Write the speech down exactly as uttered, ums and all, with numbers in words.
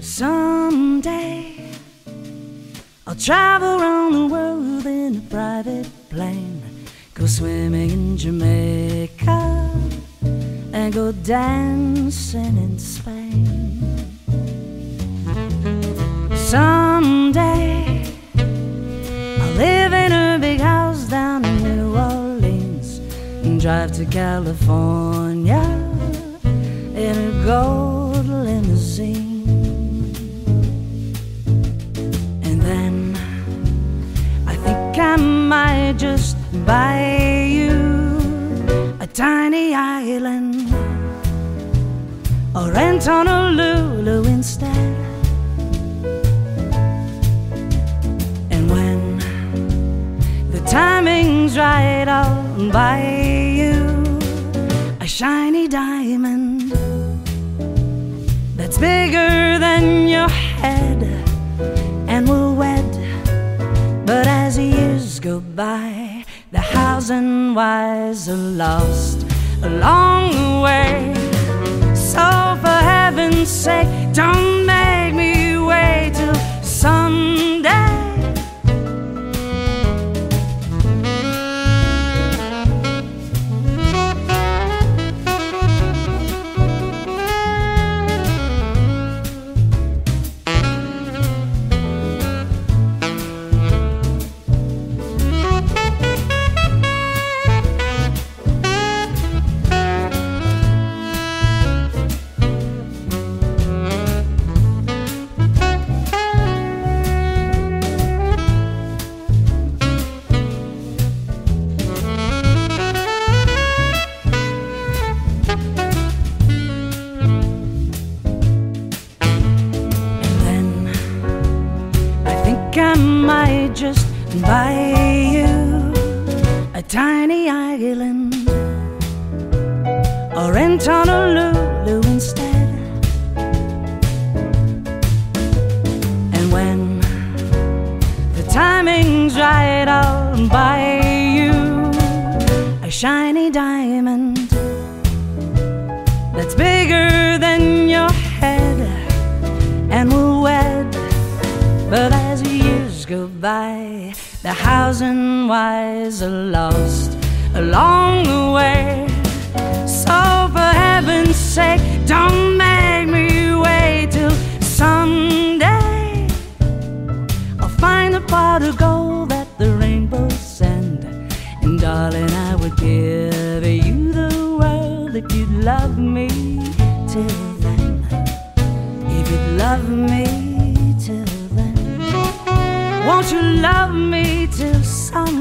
Someday I'll travel around the world in a private plane, go swimming in Jamaica and go dancing in Spain. Someday I'll live in a big house down in New Orleans and drive to California in a gold limousine. And then I think I might just buy you a tiny island or rent Honolulu instead. And when the timing's right, I'll buy you a shiny diamond that's bigger than your head, and we'll wed. But as the years go by, the hows and whys are lost along the way. So for heaven's sake, don't make me wait till someday. I might just buy you a tiny island or rent Honolulu instead. And when the timing's right, I'll buy you a shiny diamond that's bigger than your head, and we'll wed. But as the years go by, the hows and whys are lost along the way. So for heaven's sake, don't make me wait till someday I'll find the pot of gold that the rainbow send. And darling, I would give you the world if you'd love me till then. If you'd love me till then. Won't you love me till someday?